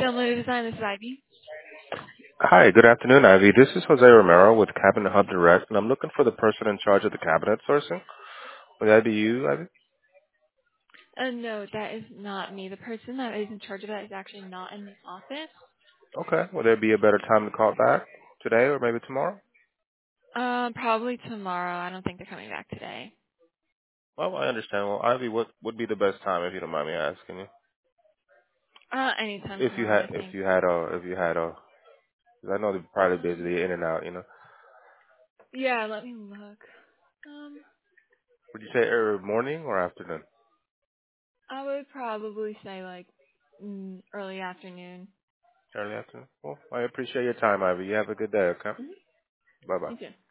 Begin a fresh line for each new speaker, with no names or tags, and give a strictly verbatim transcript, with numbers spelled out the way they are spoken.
Similar design, this is Ivy.
Hi, good afternoon, Ivy. This is Jose Romero with Cabinet Hub Direct, and I'm looking for the person in charge of the cabinet sourcing. Would that be you, Ivy?
Uh, no, that is not me. The person that is in charge of that is actually not in the office.
Okay. Would there be a better time to call back today or maybe tomorrow?
Um, probably tomorrow. I don't think they're coming back today.
Well, I understand. Well, Ivy, what would be the best time if you don't mind me asking you?
Uh, anytime
If you
tomorrow,
had,
I
if
think.
you had, uh, if you had, uh, 'cause I know they're probably busy,
Um,
they're in and out, you know.
yeah, let me look. Um,
Would you say early morning or afternoon?
I would probably say like mm, early afternoon.
Early afternoon. Well, I appreciate your time, Ivy. You have a good day, okay?
Mm-hmm.
Bye bye.
You too.